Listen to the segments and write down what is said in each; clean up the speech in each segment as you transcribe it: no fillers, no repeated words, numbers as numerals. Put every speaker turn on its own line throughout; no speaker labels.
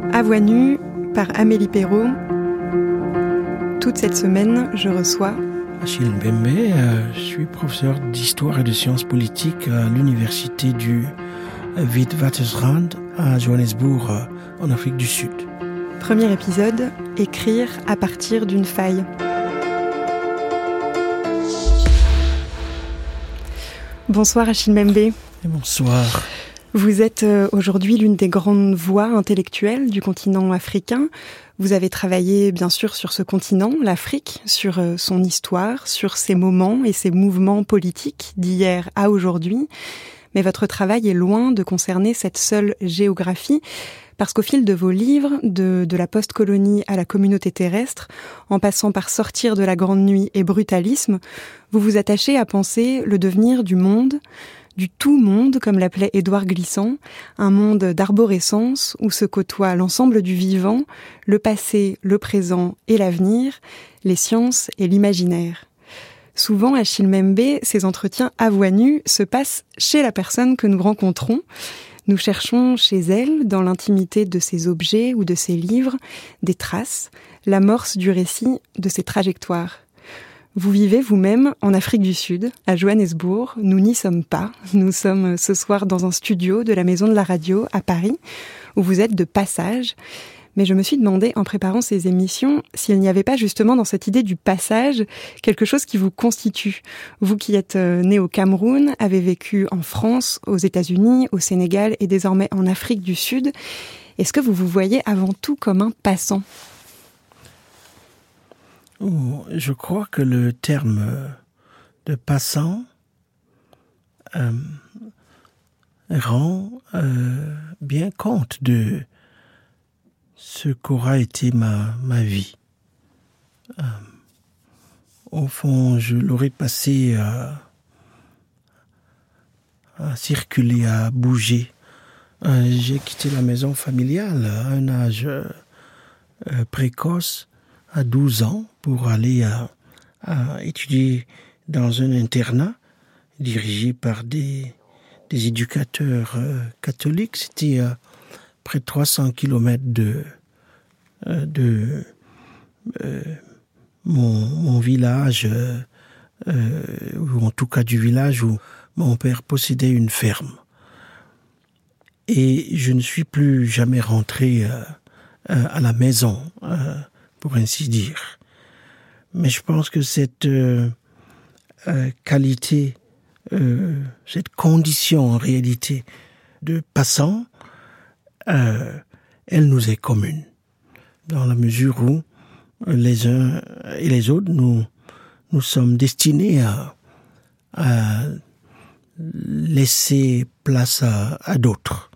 À voix nue par Amélie Perrault. Toute cette semaine, je reçois
Achille Mbembe, je suis professeur d'histoire et de sciences politiques à l'université du Witwatersrand à Johannesburg, en Afrique du Sud.
Premier épisode, écrire à partir d'une faille. Bonsoir Achille Mbembe.
Et bonsoir.
Vous êtes aujourd'hui l'une des grandes voix intellectuelles du continent africain. Vous avez travaillé bien sûr sur ce continent, l'Afrique, sur son histoire, sur ses moments et ses mouvements politiques d'hier à aujourd'hui. Mais votre travail est loin de concerner cette seule géographie, parce qu'au fil de vos livres, de la post-colonie à la communauté terrestre, en passant par Sortir de la grande nuit et Brutalisme, vous vous attachez à penser le devenir du monde, du tout-monde, comme l'appelait Édouard Glissant, un monde d'arborescence où se côtoient l'ensemble du vivant, le passé, le présent et l'avenir, les sciences et l'imaginaire. Souvent, Achille Mbembe, ces entretiens à voix nue se passent chez la personne que nous rencontrons. Nous cherchons chez elle, dans l'intimité de ses objets ou de ses livres, des traces, l'amorce du récit de ses trajectoires. Vous vivez vous-même en Afrique du Sud, à Johannesburg. Nous n'y sommes pas. Nous sommes ce soir dans un studio de la Maison de la Radio à Paris, où vous êtes de passage. Mais je me suis demandé, en préparant ces émissions, s'il n'y avait pas justement dans cette idée du passage quelque chose qui vous constitue. Vous qui êtes né au Cameroun, avez vécu en France, aux États-Unis, au Sénégal et désormais en Afrique du Sud. Est-ce que vous vous voyez avant tout comme un passant ?
Je crois que le terme de passant rend bien compte de ce qu'aura été ma vie. Au fond, je l'aurais passé à circuler, à bouger. J'ai quitté la maison familiale à un âge précoce, à 12 ans, pour aller à étudier dans un internat dirigé par des éducateurs catholiques. C'était près de 300 kilomètres de mon village, ou en tout cas du village où mon père possédait une ferme. Et je ne suis plus jamais rentré à la maison, pour ainsi dire. Mais je pense que cette qualité, cette condition en réalité de passant, elle nous est commune, dans la mesure où les uns et les autres, nous sommes destinés à laisser place à d'autres.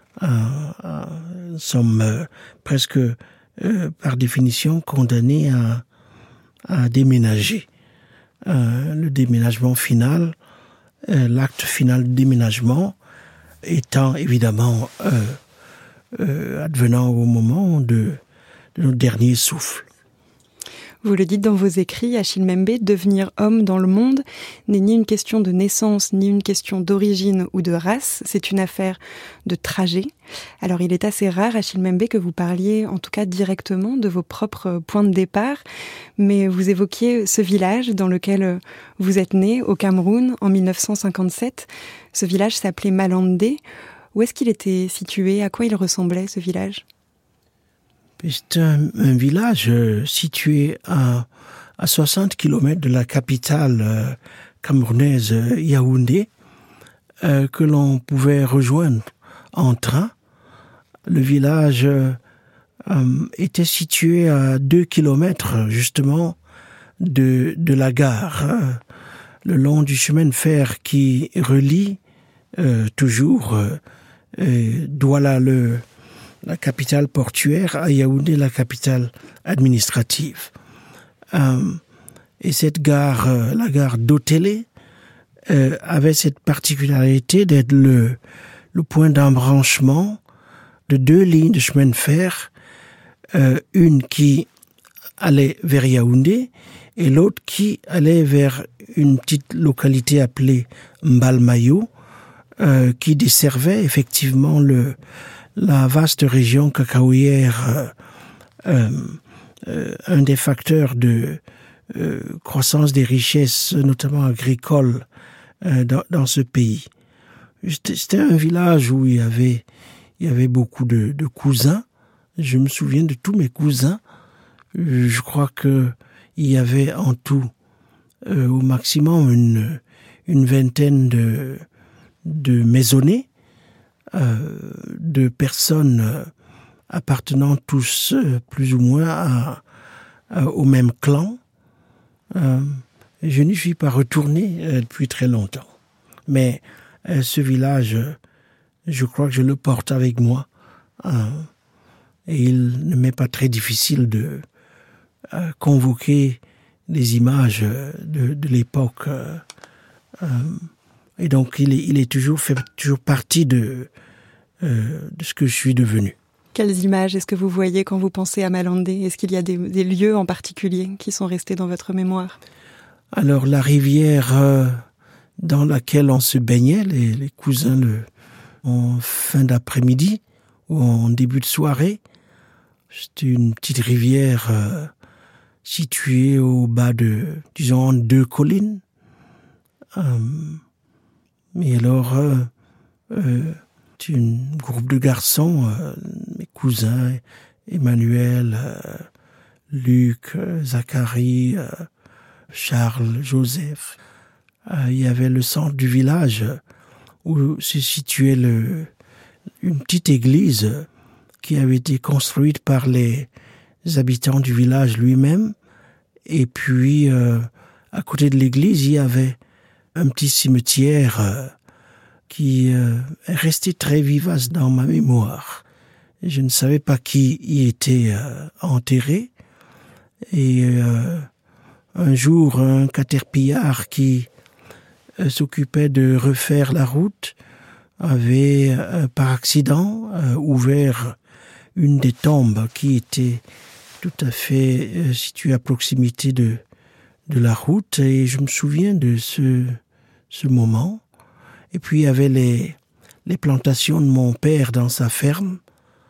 Nous sommes presque, par définition, condamnés à déménager. Le déménagement final, l'acte final de déménagement étant évidemment advenant au moment de notre dernier souffle.
Vous le dites dans vos écrits, Achille Mbembe, devenir homme dans le monde n'est ni une question de naissance, ni une question d'origine ou de race, c'est une affaire de trajet. Alors il est assez rare, Achille Mbembe, que vous parliez en tout cas directement de vos propres points de départ, mais vous évoquiez ce village dans lequel vous êtes né, au Cameroun, en 1957. Ce village s'appelait Malande. Où est-ce qu'il était situé ? À quoi il ressemblait, ce village ?
C'est un village situé à 60 km de la capitale camerounaise Yaoundé, que l'on pouvait rejoindre en train. Le village était situé à 2 km justement de la gare, le long du chemin de fer qui relie toujours Douala, la capitale portuaire, à Yaoundé, la capitale administrative. Et cette gare, la gare d'Otélé, avait cette particularité d'être le point d'embranchement de 2 lignes de chemin de fer, une qui allait vers Yaoundé et l'autre qui allait vers une petite localité appelée Mbalmayo, qui desservait effectivement la vaste région cacaoyère, un des facteurs de croissance des richesses, notamment agricoles, dans ce pays. C'était un village où il y avait beaucoup de cousins. Je me souviens de tous mes cousins. Je crois que il y avait en tout au maximum une vingtaine de maisonnées, de personnes appartenant tous plus ou moins au même clan. Je n'y suis pas retourné depuis très longtemps. Mais ce village, je crois que je le porte avec moi. Et il ne m'est pas très difficile de convoquer des images de l'époque. Et donc, il est toujours partie de ce que je suis devenu.
Quelles images est-ce que vous voyez quand vous pensez à Malandé? Est-ce qu'il y a des lieux en particulier qui sont restés dans votre mémoire?
Alors, la rivière dans laquelle on se baignait, les cousins, en fin d'après-midi ou en début de soirée, c'était une petite rivière située au bas disons, 2 collines. Et alors, un groupe de garçons, mes cousins, Emmanuel, Luc, Zacharie, Charles, Joseph. Il y avait le centre du village où se situait une petite église qui avait été construite par les habitants du village lui-même. Et puis, à côté de l'église, il y avait un petit cimetière qui est resté très vivace dans ma mémoire. Je ne savais pas qui y était enterré. Et un jour, un caterpillar qui s'occupait de refaire la route avait, par accident, ouvert une des tombes qui était tout à fait située à proximité de la route. Et je me souviens de ce moment. Et puis, il y avait les plantations de mon père dans sa ferme.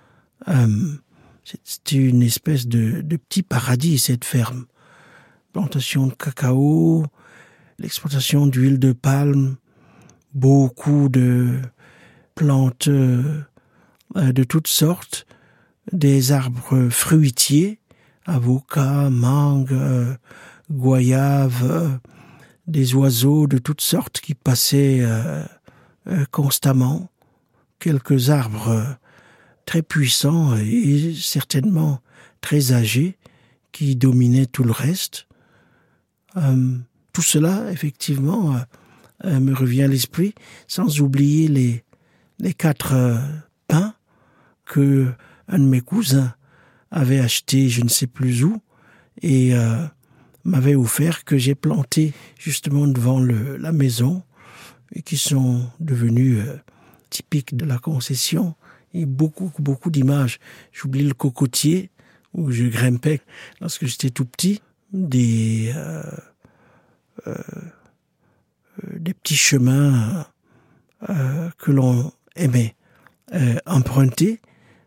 C'était une espèce de petit paradis, cette ferme. Plantation de cacao, l'exploitation d'huile de palme, beaucoup de plantes de toutes sortes, des arbres fruitiers, avocats, mangues, goyaves, des oiseaux de toutes sortes qui passaient constamment, quelques arbres très puissants et certainement très âgés qui dominaient tout le reste. Tout cela, effectivement, me revient à l'esprit, sans oublier les 4 pins que un de mes cousins avait acheté je ne sais plus où et m'avait offert, que j'ai planté justement devant la maison et qui sont devenus typiques de la concession. Et beaucoup d'images. J'oublie le cocotier où je grimpais lorsque j'étais tout petit, des petits chemins que l'on aimait emprunter,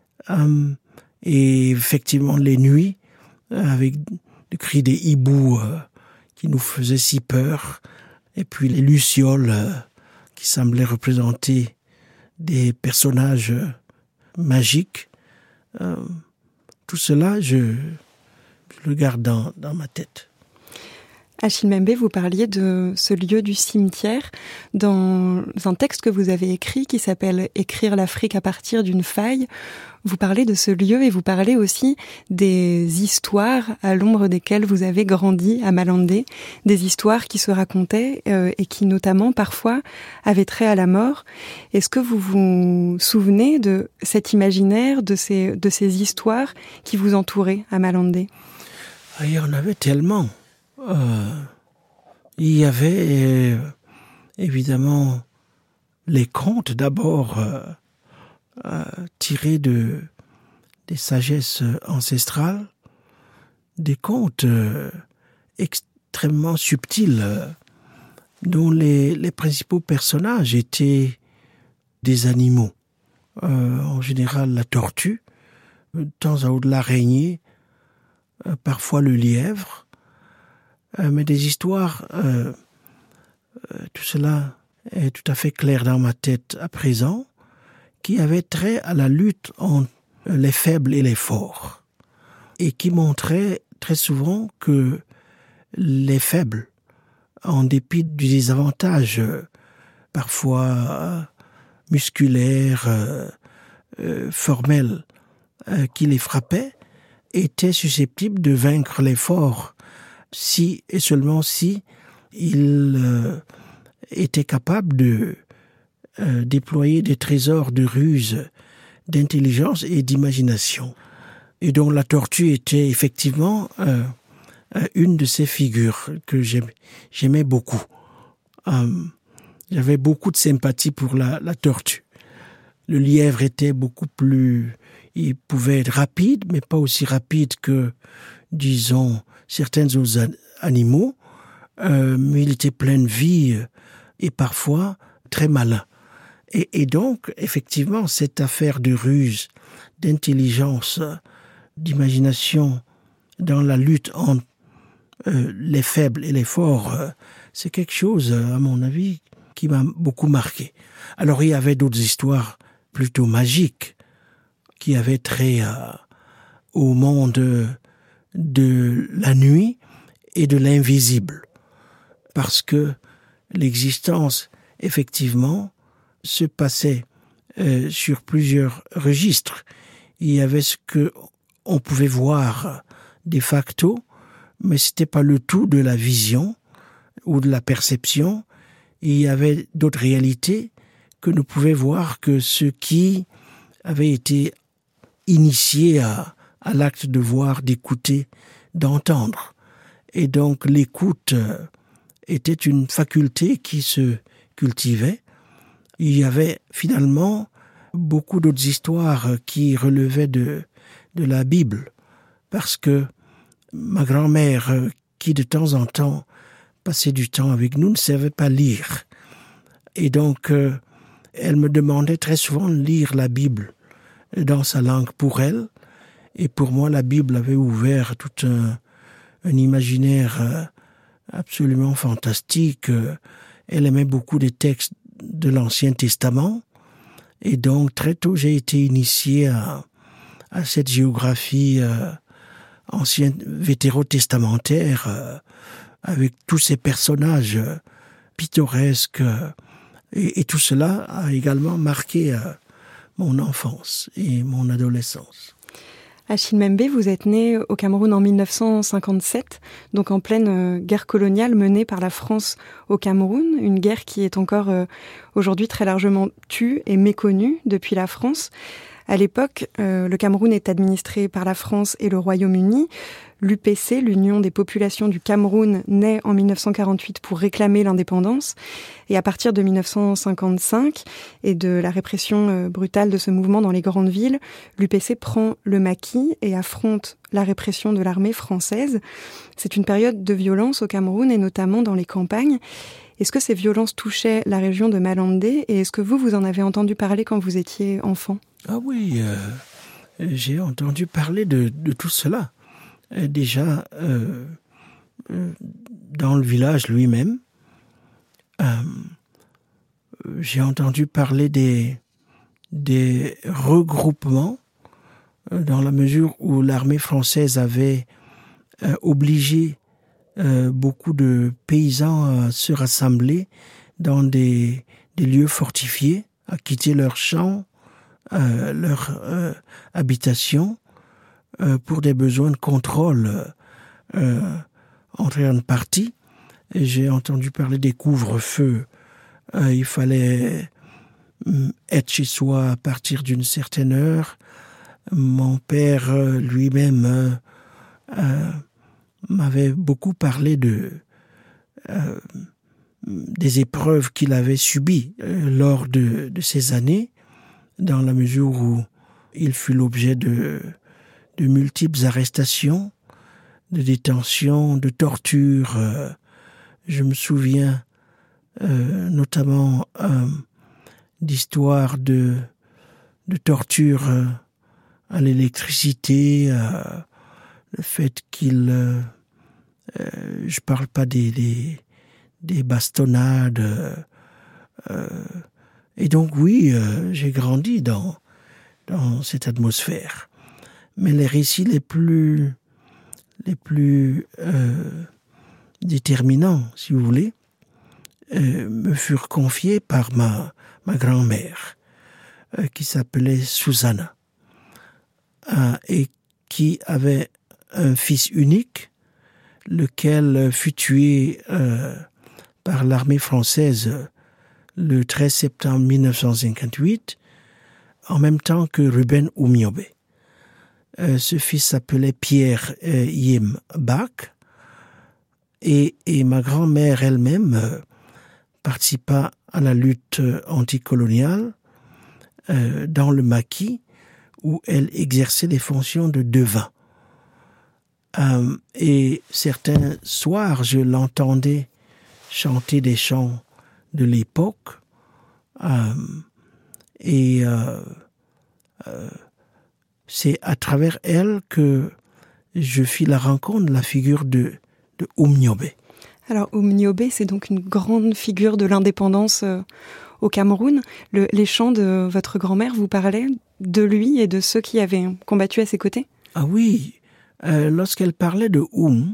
et effectivement les nuits avec le cri des hiboux qui nous faisaient si peur, et puis les lucioles qui semblaient représenter des personnages magiques. Tout cela, je le garde dans ma tête.
Achille Mbembe, vous parliez de ce lieu du cimetière dans un texte que vous avez écrit qui s'appelle « Écrire l'Afrique à partir d'une faille ». Vous parlez de ce lieu et vous parlez aussi des histoires à l'ombre desquelles vous avez grandi à Malandé, des histoires qui se racontaient et qui notamment parfois avaient trait à la mort. Est-ce que vous vous souvenez de cet imaginaire, de ces histoires qui vous entouraient à Malandé?
Il y en avait tellement. Il y avait évidemment les contes d'abord tirés des sagesses ancestrales, des contes extrêmement subtils dont les principaux personnages étaient des animaux en général la tortue, de temps à autre l'araignée, parfois le lièvre, mais des histoires, tout cela est tout à fait clair dans ma tête à présent, qui avaient trait à la lutte entre les faibles et les forts, et qui montraient très souvent que les faibles, en dépit du désavantage parfois musculaire, formel, qui les frappait, étaient susceptibles de vaincre les forts si et seulement si ils étaient capables de déployer des trésors de ruse, d'intelligence et d'imagination. Et donc la tortue était effectivement une de ces figures que j'aimais beaucoup. J'avais beaucoup de sympathie pour la tortue. Le lièvre était beaucoup plus... Il pouvait être rapide, mais pas aussi rapide que, disons, certains autres animaux, mais il était plein de vie et parfois très malin. Et donc, effectivement, cette affaire de ruse, d'intelligence, d'imagination dans la lutte entre les faibles et les forts, c'est quelque chose, à mon avis, qui m'a beaucoup marqué. Alors, il y avait d'autres histoires plutôt magiques qui avaient trait au monde de la nuit et de l'invisible. Parce que l'existence, effectivement, se passait sur plusieurs registres. Il y avait ce que on pouvait voir de facto, mais c'était pas le tout de la vision ou de la perception. Il y avait d'autres réalités que ne pouvaient voir que ceux qui avaient été initiés à l'acte de voir, d'écouter, d'entendre. Et donc l'écoute était une faculté qui se cultivait. Il y avait finalement beaucoup d'autres histoires qui relevaient de la Bible, parce que ma grand-mère, qui de temps en temps passait du temps avec nous, ne savait pas lire. Et donc, elle me demandait très souvent de lire la Bible dans sa langue pour elle. Et pour moi, la Bible avait ouvert tout un imaginaire absolument fantastique. Elle aimait beaucoup des textes de l'Ancien Testament. Et donc, très tôt, j'ai été initié à cette géographie ancienne, vétérotestamentaire, avec tous ces personnages pittoresques. Et tout cela a également marqué mon enfance et mon adolescence.
Achille Mbembe, vous êtes né au Cameroun en 1957, donc en pleine guerre coloniale menée par la France au Cameroun, une guerre qui est encore aujourd'hui très largement tue et méconnue depuis la France. À l'époque, le Cameroun est administré par la France et le Royaume-Uni. L'UPC, l'Union des populations du Cameroun, naît en 1948 pour réclamer l'indépendance. Et à partir de 1955 et de la répression brutale de ce mouvement dans les grandes villes, l'UPC prend le maquis et affronte la répression de l'armée française. C'est une période de violence au Cameroun et notamment dans les campagnes. Est-ce que ces violences touchaient la région de Malande et est-ce que vous en avez entendu parler quand vous étiez enfant ?
Ah oui, j'ai entendu parler de tout cela. Déjà, dans le village lui-même, j'ai entendu parler des regroupements dans la mesure où l'armée française avait obligé beaucoup de paysans à se rassembler dans des lieux fortifiés, à quitter leurs champs, leur habitation, pour des besoins de contrôle entre une partie. Et j'ai entendu parler des couvre-feux. Il fallait être chez soi à partir d'une certaine heure. Mon père lui-même m'avait beaucoup parlé des épreuves qu'il avait subies lors de ces années, dans la mesure où il fut l'objet de multiples arrestations, de détentions, de tortures. Je me souviens notamment d'histoires de torture à l'électricité, le fait qu'il... je parle pas des bastonnades. Et donc oui, j'ai grandi dans cette atmosphère. Mais les récits les plus déterminants, si vous voulez, me furent confiés par ma grand-mère, qui s'appelait Susanna, et qui avait un fils unique, lequel fut tué par l'armée française le 13 septembre 1958, en même temps que Ruben Oumniobé. Ce fils s'appelait Pierre Yim Bak, et ma grand-mère elle-même participa à la lutte anticoloniale dans le maquis, où elle exerçait les fonctions de devin. Et certains soirs, je l'entendais chanter des chants de l'époque, et c'est à travers elle que je fis la rencontre de la figure de Oumniobé.
Alors Oumniobé, c'est donc une grande figure de l'indépendance au Cameroun. Les chants de votre grand-mère vous parlaient de lui et de ceux qui avaient combattu à ses côtés?
Ah oui, lorsqu'elle parlait de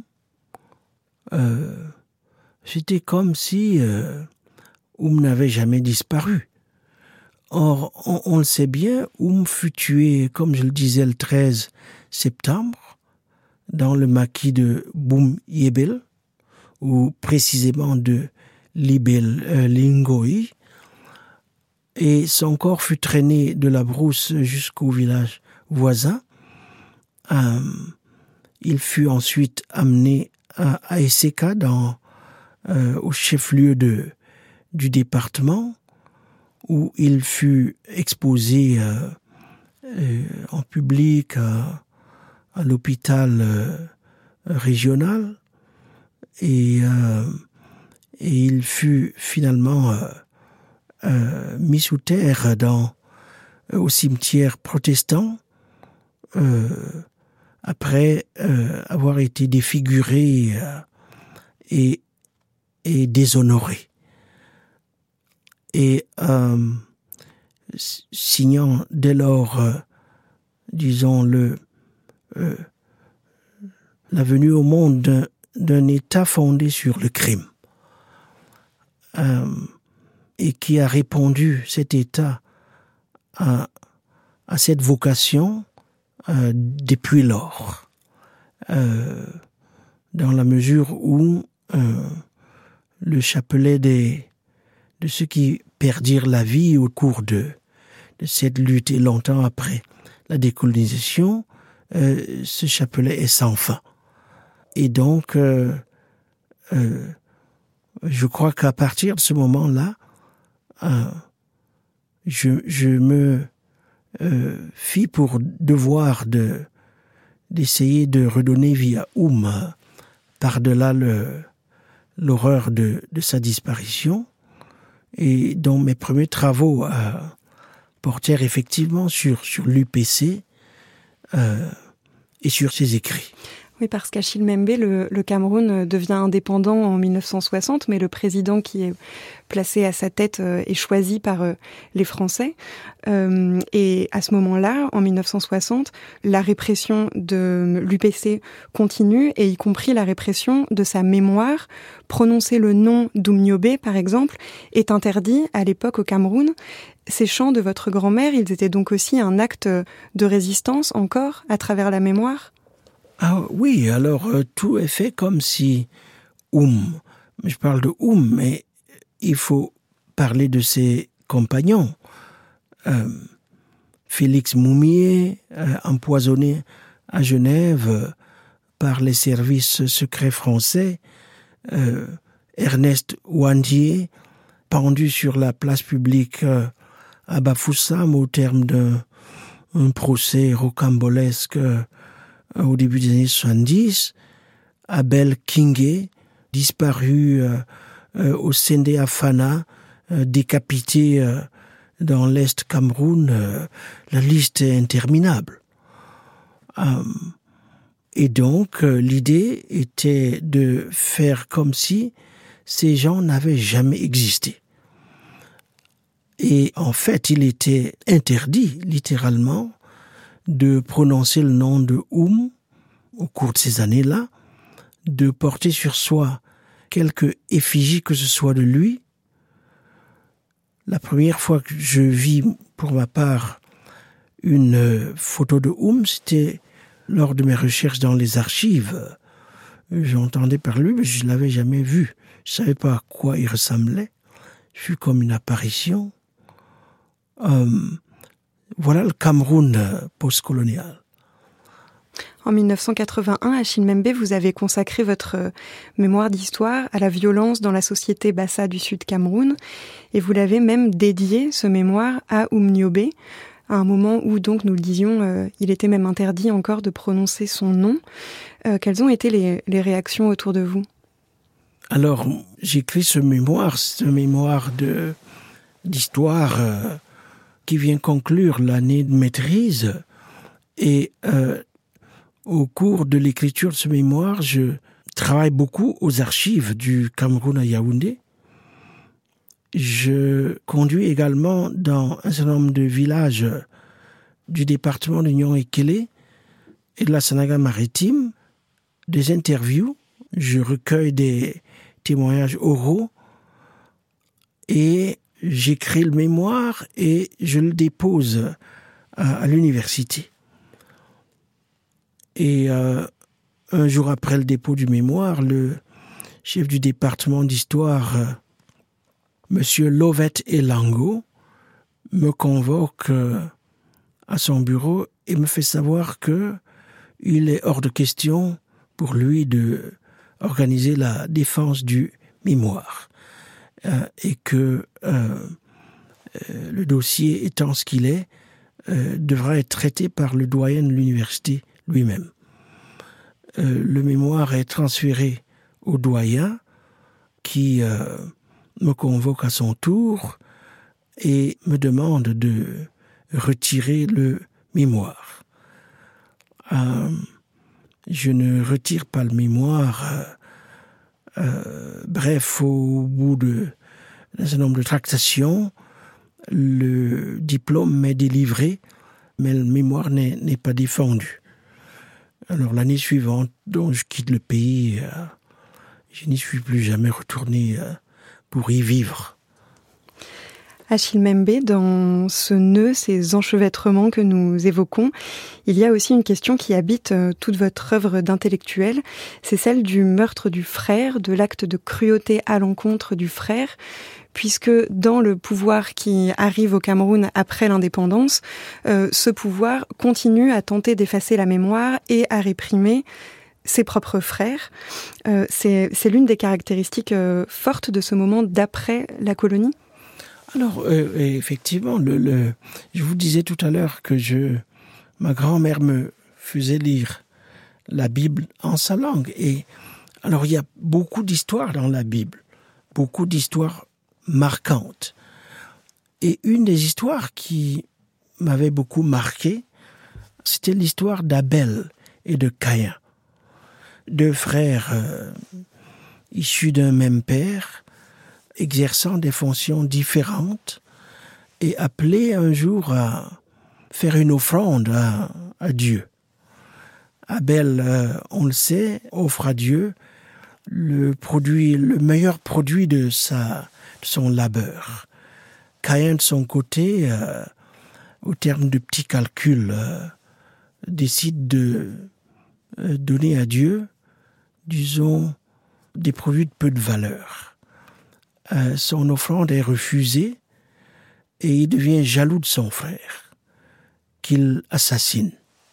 c'était comme si n'avait jamais disparu. Or, on le sait bien, fut tué, comme je le disais, le 13 septembre, dans le maquis de Boum Yébel, ou précisément de Libel Lingoi, et son corps fut traîné de la brousse jusqu'au village voisin. Il fut ensuite amené à Esseka, au chef-lieu du département, où il fut exposé en public à l'hôpital régional, et il fut finalement mis sous terre au cimetière protestant, après avoir été défiguré et déshonoré. Et signant dès lors, disons, la venue au monde d'un État fondé sur le crime, et qui a répondu, cet État, à cette vocation depuis lors, dans la mesure où le chapelet de ceux qui perdirent la vie au cours de cette lutte, et longtemps après la décolonisation, ce chapelet est sans fin. Et donc, je crois qu'à partir de ce moment-là, je me fis pour devoir d'essayer de redonner vie à par-delà l'horreur de sa disparition, et dont mes premiers travaux portèrent effectivement sur l'UPC et sur ses écrits.
Oui, parce qu'Achille Mbembe, le Cameroun devient indépendant en 1960, mais le président qui est placé à sa tête est choisi par les Français. Et à ce moment-là, en 1960, la répression de l'UPC continue, et y compris la répression de sa mémoire. Prononcer le nom d'Oumniobé, par exemple, est interdit à l'époque au Cameroun. Ces chants de votre grand-mère, ils étaient donc aussi un acte de résistance encore à travers la mémoire?
Ah oui, alors tout est fait comme si je parle de mais il faut parler de ses compagnons. Félix Moumié, empoisonné à Genève par les services secrets français, Ernest Ouandié, pendu sur la place publique à Bafoussam au terme d'un procès rocambolesque au début des années 70, Abel Kingé, disparu au Sendé Afana, décapité dans l'Est Cameroun, la liste est interminable. Et donc, l'idée était de faire comme si ces gens n'avaient jamais existé. Et en fait, il était interdit, littéralement, de prononcer le nom de au cours de ces années-là, de porter sur soi quelque effigie que ce soit de lui. La première fois que je vis, pour ma part, une photo de c'était lors de mes recherches dans les archives. J'entendais parler, mais je ne l'avais jamais vu. Je ne savais pas à quoi il ressemblait. Je fus comme une apparition. Voilà le Cameroun postcolonial.
En 1981, Achille Mbembe, vous avez consacré votre mémoire d'histoire à la violence dans la société Bassa du Sud Cameroun, et vous l'avez même dédié, ce mémoire, à Niobe, à un moment où, donc, nous le disions, il était même interdit encore de prononcer son nom. Quelles ont été les réactions autour de vous?
Alors, j'écris ce mémoire d'histoire qui vient conclure l'année de maîtrise, et au cours de l'écriture de ce mémoire, je travaille beaucoup aux archives du Cameroun à Yaoundé. Je conduis également dans un certain nombre de villages du département de Nyon-Ekele et de la Sanaga-Maritime des interviews. Je recueille des témoignages oraux et j'écris le mémoire et je le dépose à l'université. Et un jour après le dépôt du mémoire, le chef du département d'histoire, Monsieur Lovett Elango, me convoque à son bureau et me fait savoir que il est hors de question pour lui de organiser la défense du mémoire et que le dossier étant ce qu'il est, devra être traité par le doyen de l'université lui-même. Le mémoire est transféré au doyen qui me convoque à son tour et me demande de retirer le mémoire. Je ne retire pas le mémoire. Bref, au bout d'un certain nombre de tractations, le diplôme m'est délivré, mais le mémoire n'est pas défendu. Alors l'année suivante, donc je quitte le pays, je n'y suis plus jamais retourné pour y vivre.
Achille Mbembe, dans ce nœud, ces enchevêtrements que nous évoquons, il y a aussi une question qui habite toute votre œuvre d'intellectuel, c'est celle du meurtre du frère, de l'acte de cruauté à l'encontre du frère, puisque dans le pouvoir qui arrive au Cameroun après l'indépendance, ce pouvoir continue à tenter d'effacer la mémoire et à réprimer ses propres frères. C'est l'une des caractéristiques fortes de ce moment d'après la colonie.
Alors, effectivement, je vous disais tout à l'heure que ma grand-mère me faisait lire la Bible en sa langue. Et alors, il y a beaucoup d'histoires dans la Bible, beaucoup d'histoires marquantes. Et une des histoires qui m'avait beaucoup marqué, c'était l'histoire d'Abel et de Caïn. Deux frères issus d'un même père, exerçant des fonctions différentes et appelés un jour à faire une offrande à Dieu. Abel, on le sait, offre à Dieu le meilleur produit de son labeur. Caïn, de son côté, au terme de petits calculs, décide de donner à Dieu, disons, des produits de peu de valeur. Son offrande est refusée et il devient jaloux de son frère, qu'il assassine.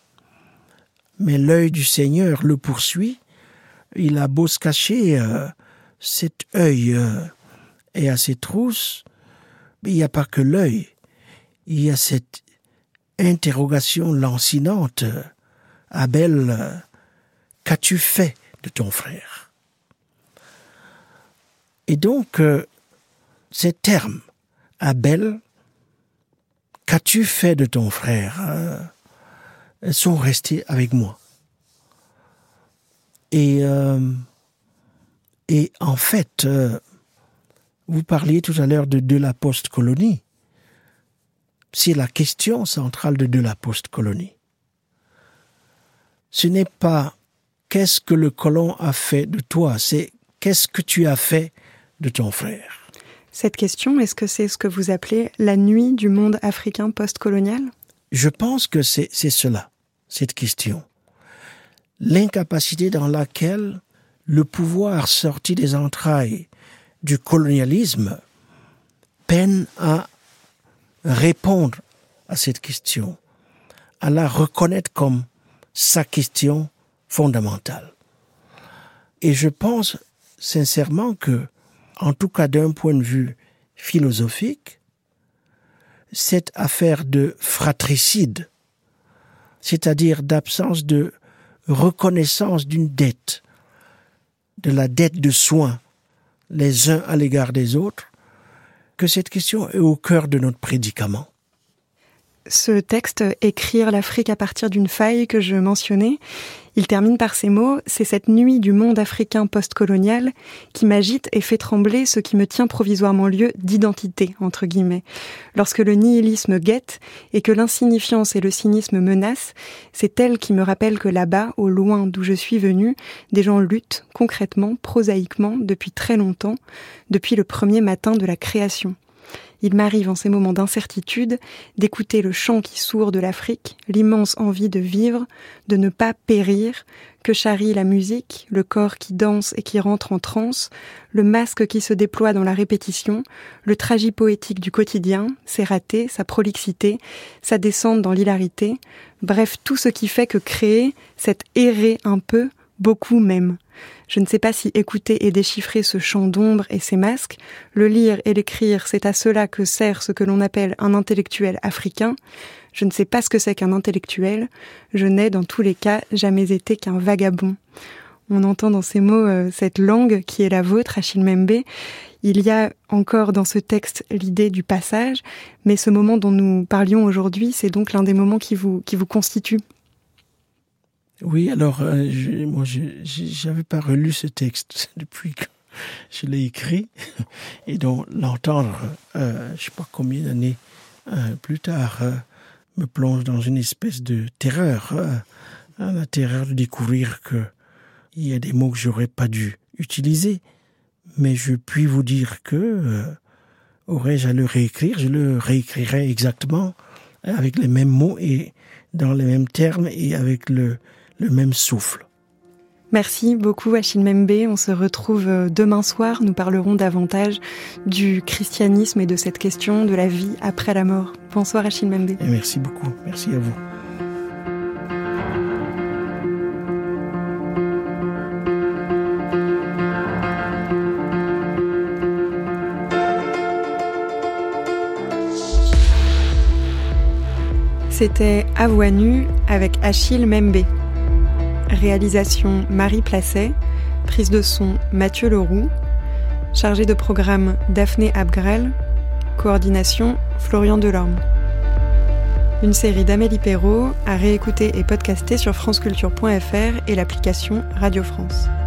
Mais l'œil du Seigneur le poursuit. Il a beau se cacher, cet œil est à ses trousses, mais il n'y a pas que l'œil. Il y a cette interrogation lancinante. Abel, qu'as-tu fait de ton frère ? Et donc, ces termes, Abel, qu'as-tu fait de ton frère? Elles sont restées avec moi. Et en fait, vous parliez tout à l'heure de la post-colonie. C'est la question centrale de la post-colonie. Ce n'est pas qu'est-ce que le colon a fait de toi, c'est qu'est-ce que tu as fait de ton frère.
Cette question, est-ce que c'est ce que vous appelez la nuit du monde africain post-colonial?
Je pense que c'est cela, cette question. L'incapacité dans laquelle le pouvoir sorti des entrailles du colonialisme peine à répondre à cette question, à la reconnaître comme sa question fondamentale. Et je pense sincèrement que, en tout cas d'un point de vue philosophique, cette affaire de fratricide, c'est-à-dire d'absence de reconnaissance d'une dette, de la dette de soins les uns à l'égard des autres, que cette question est au cœur de notre prédicament.
Ce texte, Écrire l'Afrique à partir d'une faille que je mentionnais, il termine par ces mots « C'est cette nuit du monde africain post-colonial qui m'agite et fait trembler ce qui me tient provisoirement lieu d'identité, entre guillemets. Lorsque le nihilisme guette et que l'insignifiance et le cynisme menacent, c'est elle qui me rappelle que là-bas, au loin d'où je suis venue, des gens luttent concrètement, prosaïquement, depuis très longtemps, depuis le premier matin de la création. Il m'arrive en ces moments d'incertitude d'écouter le chant qui sourd de l'Afrique, l'immense envie de vivre, de ne pas périr, que charrie la musique, le corps qui danse et qui rentre en transe, le masque qui se déploie dans la répétition, le tragipoétique du quotidien, ses ratés, sa prolixité, sa descente dans l'hilarité, bref tout ce qui fait que créer, c'est errer un peu, beaucoup même. Je ne sais pas si écouter et déchiffrer ce chant d'ombre et ces masques, le lire et l'écrire, c'est à cela que sert ce que l'on appelle un intellectuel africain. Je ne sais pas ce que c'est qu'un intellectuel. Je n'ai, dans tous les cas, jamais été qu'un vagabond. On entend dans ces mots cette langue qui est la vôtre, Achille Mbembe. Il y a encore dans ce texte l'idée du passage, mais ce moment dont nous parlions aujourd'hui, c'est donc l'un des moments qui vous constitue.
Oui, alors, moi, j'avais pas relu ce texte depuis que je l'ai écrit, et donc l'entendre, je sais pas combien d'années plus tard, me plonge dans une espèce de terreur, la terreur de découvrir que il y a des mots que j'aurais pas dû utiliser, mais je puis vous dire que aurais-je à le réécrire, je le réécrirais exactement avec les mêmes mots et dans les mêmes termes et avec le même souffle.
Merci beaucoup Achille Mbembe. On se retrouve demain soir. Nous parlerons davantage du christianisme et de cette question de la vie après la mort. Bonsoir Achille Mbembe.
Et merci beaucoup. Merci à vous.
C'était À voix nue avec Achille Mbembe. Réalisation Marie Placet, prise de son Mathieu Leroux, chargé de programme Daphné Abgrel, coordination Florian Delorme. Une série d'Amélie Perrault à réécouter et podcaster sur franceculture.fr et l'application Radio France.